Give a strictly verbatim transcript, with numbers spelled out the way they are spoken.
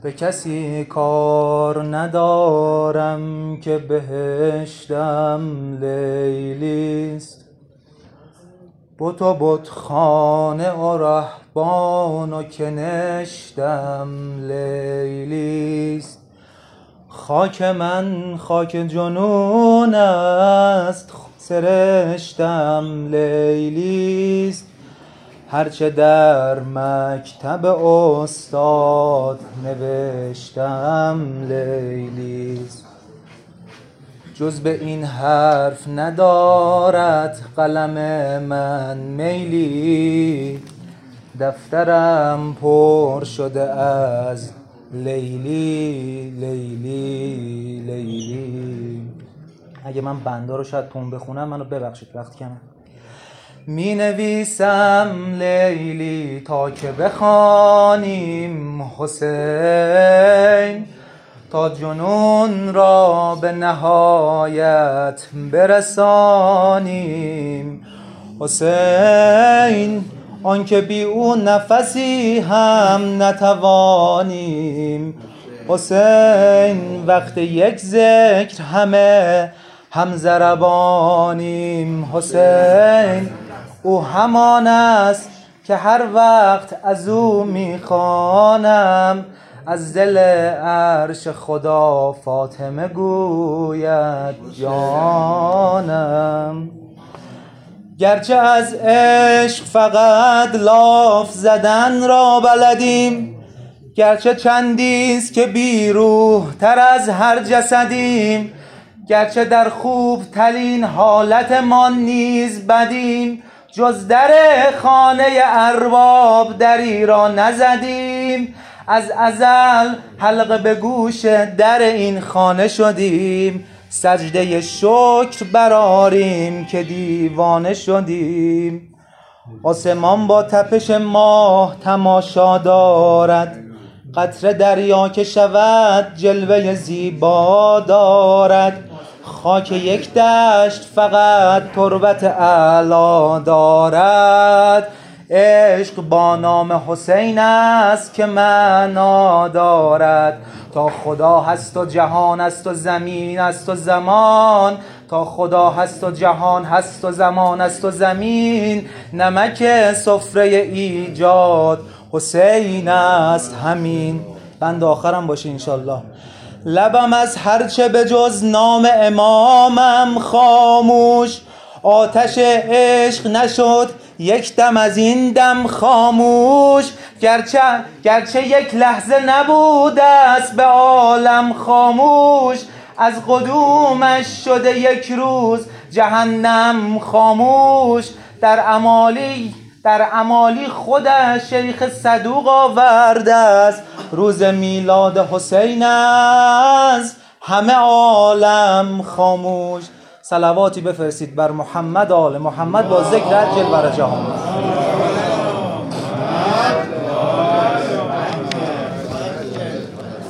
به کسی کار ندارم که بهشتم لیلیست. بت و بتخانه و رهبان و کنشتم لیلیست. خاک من خاک جنون است، سرشتم لیلیست. هرچه در مکتب استاد نوشتم لیلیست. جز به این حرف ندارد قلم من میلی، دفترم پر شده از لیلی لیلی لیلی. اگه من بنده رو شاید تون بخونم منو ببخشید، وقت کمه. می نویسم لیلی تا که بخوانیم حسین، تا جنون را به نهایت برسانیم. حسین آنکه بی او نفسی هم نتوانیم. حسین وقت یک ذکر همه هم ضربانیم. حسین او همان است که هر وقت از او میخوانم، از دل عرش خدا فاطمه گوید جانم. گرچه از عشق فقط لاف زدن را بلدیم، گرچه چندیست که بی روح تر از هر جسدیم، گرچه در خوب ترین حالت ما نیز بدیم، جز در خانه ارباب دری را نزدیم. از ازل حلقه به گوش در این خانه شدیم، سجده شکر برآریم که دیوانه شدیم. آسمان با تپش ماه تماشا دارد، قطره دریا که شود جلوه زیبا دارد. خاک یک دشت فقط تربت اعلا دارد. عشق با نام حسین است که معنا دارد. تا خدا هست و جهان است و زمین است و زمان، تا خدا هست و جهان هست و زمان است و زمین، نمک سفره ایجاد حسین است همین. بند آخرم باشه انشالله. لبم از هرچه به جز نام امامم خاموش، آتش عشق نشد یک دم از این دم خاموش. گرچه گرچه یک لحظه نبوده است به عالم خاموش، از قدومش شده یک روز جهنم خاموش. در امالی در امالی خودش شیخ صدوق آورده است، روز میلاد حسین است همه عالم خاموش. صلواتی بفرستید بر محمد آل محمد با ذکر عجل بر جهان.